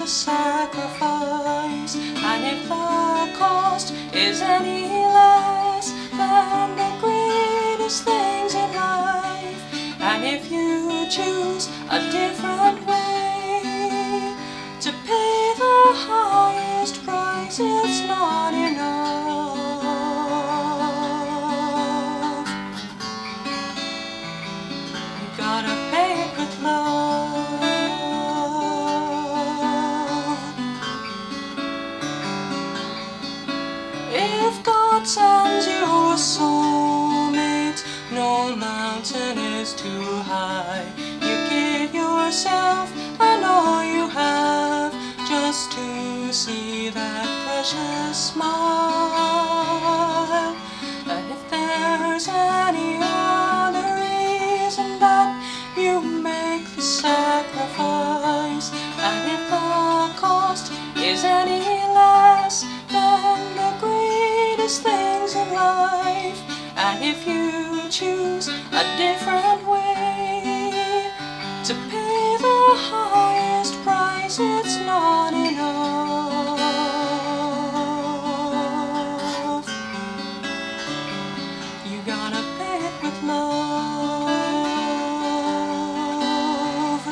the sacrifice, and if the cost is any less than the greatest things in life, and if you choose a different way to pay the highest price, it's not enough. You gotta pay it with love. If God sends you a soulmate, no mountain is too high. You give yourself and all you have just to see that precious smile. And if there's any other reason that you make the sacrifice, and if the cost is any less than the greatest things in life, and if you choose a different way to pay the highest price, it's not enough. You gotta pay it with love.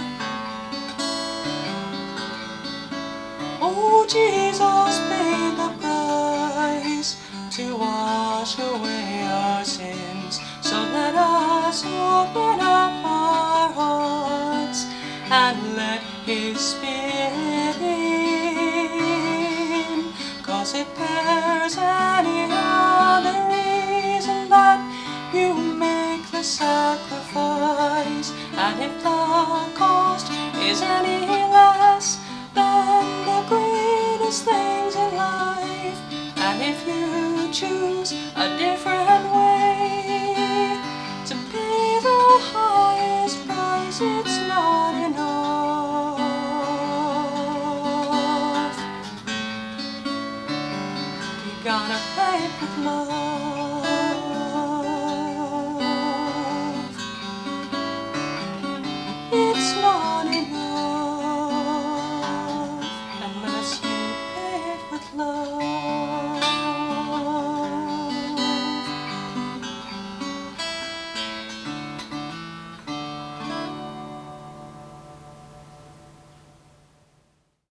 Oh, Jesus paid the price to wash away our sins, so let us open up our hearts and let His Spirit in. 'Cause if there's any other reason that you make the sacrifice, and if the cost is any less than the greatest things in life, and if you choose a different way to pay the highest price, it's not enough. You gotta pay it with love. It's not enough unless you pay it with love.